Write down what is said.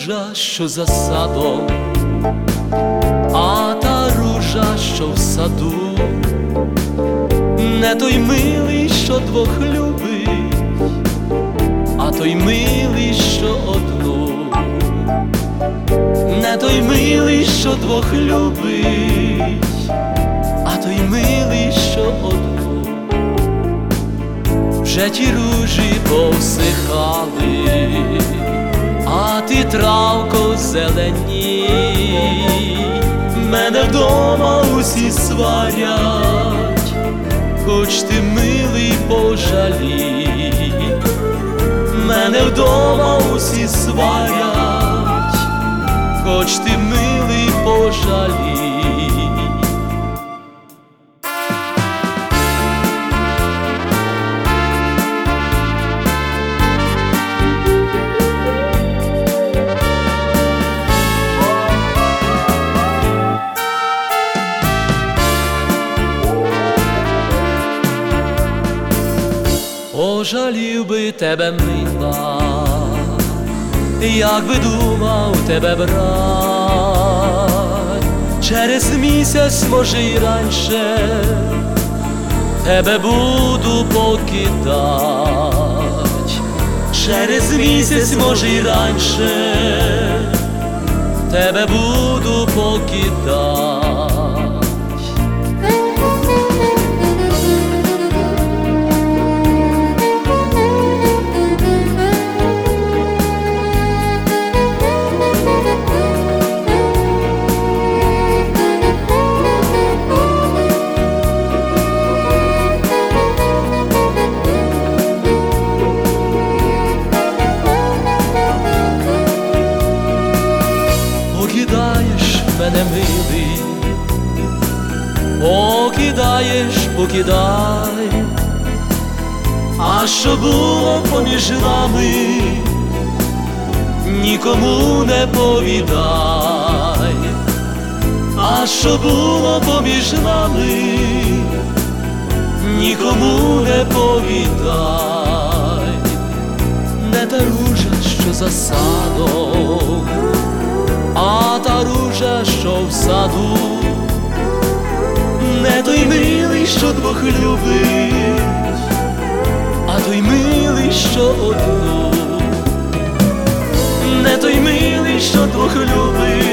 ружа, що за садом, а та ружа, що в саду, не той милий, що двох любить, а той милий, що одну, не той милий, що двох любить, а той милий, що одну. Вже ті ружі повсихали, а ти, травко, зелені. Мене вдома усі сварять, хоч ти, милий, пожалій. Мене вдома усі сварять, хоч ти, милий, пожалій. Пожалів би тебе, мила, як би думав тебе брать. Через місяць, може, й раніше, тебе буду покидать. Через місяць, може, й раніше, тебе буду покидать. Покидаєш мене, милий, покидаєш, покидай, а що було поміж нами, нікому не повідай. А що було поміж нами, нікому не повідай. Не та ружа, що за садом, а та ружа, що в саду, не той милий, що двох любить, а той милий, що одну, не той милий, що двох любить,